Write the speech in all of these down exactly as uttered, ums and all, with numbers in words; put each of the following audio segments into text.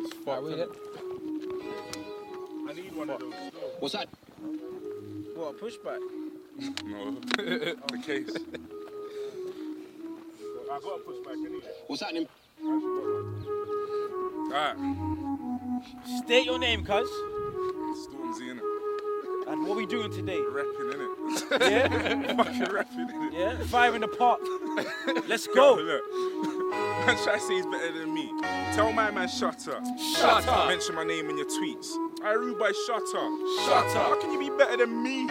It's fucked. Right, it. I need one of those. What's that? What, a pushback? No, the case. I got a pushback anyway. What's happening? Alright, State your name, cuz. Stormzy innit? And what we doing today? Rapping innit? Yeah? Fucking rapping innit? Yeah? Five in the park. Let's Yo, go. look. Man try to say he's better than me. Tell my man shut up. Shut up. Mention my name in your tweets. I rude boy, shut up. Shut up. How can you be better than me?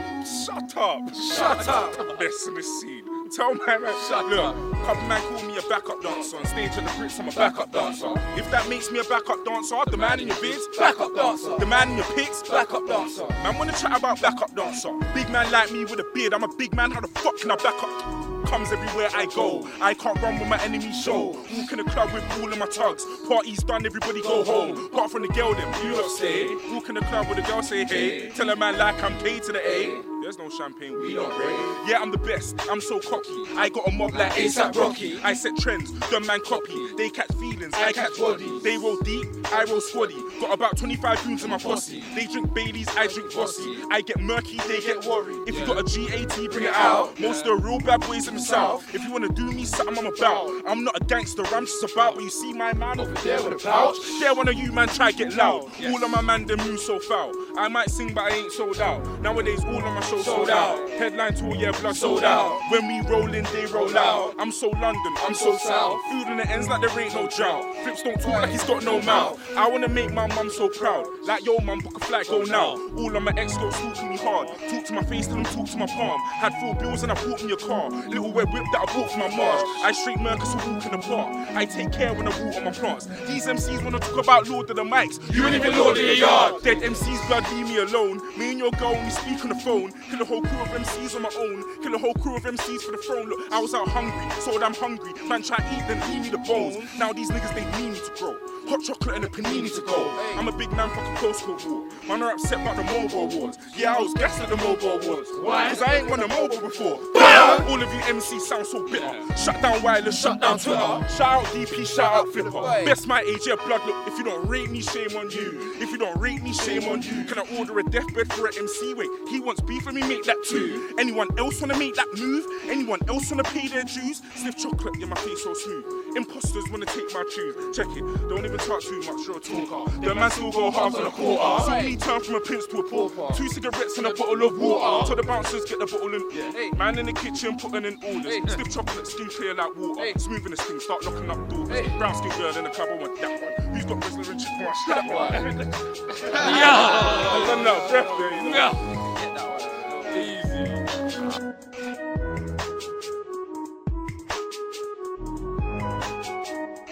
Shut up. Shut up. Best in the scene. Tell my man, Shut look, up. couple man call me a backup dancer. On stage at the Brits, I'm a backup dancer. If that makes me a backup dancer, the man in your vids, backup dancer. The man in your pics, backup dancer. Man wanna chat about backup dancer. Big man like me with a beard, I'm a big man, how the fuck can I back up? Comes everywhere I go. I can't run with my enemy show. Walk in the club with all of my tugs. Party's done, everybody go home. Apart from the girl, them you lot stay. Walk in the club with a girl, say hey. Tell a man like I'm K to the A. There's no champagne, we don't break. Yeah, I'm the best, I'm so cocky. I got a mob like ASAP Rocky. I set trends, them man copy. They catch feelings, I catch bodies. They roll deep, I roll squaddy. Got about twenty-five goons in my posse. They drink Baileys, I drink Bossy. I get murky, they get worried. If you got a G A T, bring it out. Most of the real bad boys in the south. If you wanna do me something, I'm about. I'm not a gangster, I'm just about. But you see my man over there with a pouch. There one of you man try get loud. All of my man them move so foul. I might sing but I ain't sold out. Nowadays all of my shows sold out. Headline tour, yeah, blood sold out. When we roll in, they roll out. I'm so London, I'm so south. Food in the ends like there ain't no drought. Flips don't talk like he's got no mouth. I wanna make my mum so proud. Like yo mum, book a flight, go now. All of my ex-girls talk to me hard. Talk to my face, tell them talk to my palm. Had four bills and I bought me a car. Little red whip that I bought for my Marge. I straight Mercus who walk in the park. I take care when I water my plants. These M Cs wanna talk about Lord of the mics. You ain't even Lord of your yard. Dead M Cs, blood, leave me alone. Me and your girl, we speak on the phone. Kill a whole crew of M Cs on my own. Kill a whole crew of M Cs for the throne. Look, I was out hungry, so damn hungry. Man try to eat, then leave me the bones. Now these niggas, they need me to grow. Hot chocolate and a panini to go. I'm a big man, fuck a postcode war. Man are upset about the mobile awards. Yeah, I was gassed at the mobile awards. Why? Cause I ain't won a mobile before. Bam! All of you M Cs sound so bitter. Shut down wireless, shut down Twitter. Shout out D P, shout out Flipper. Best my age, yeah, blood. Look, if you don't rate me, shame on you. If you don't rate me, shame on you. Can I order a deathbed for an M C? Wait, he wants beef, let me make that too. Anyone else wanna make that move? Anyone else wanna pay their dues? Sniff chocolate, yeah, my face so smooth. Imposters wanna take my tune. Check it, don't even talk too much, you're a talker. The man still go half on a quarter. Saw me turn from a prince to a pauper. Two cigarettes and a bottle of water. So the bouncers get the bottle and yeah. Man in the kitchen putting in orders. Hey. Stiff chocolate, skin clear like water. Hey. Smooth in the skin, start knocking up doors. Hey. Brown skin girl in the club, I want that one. Who's got Rizzler and Chick? That one. Yeah! I've done that breath there, you know? Yeah.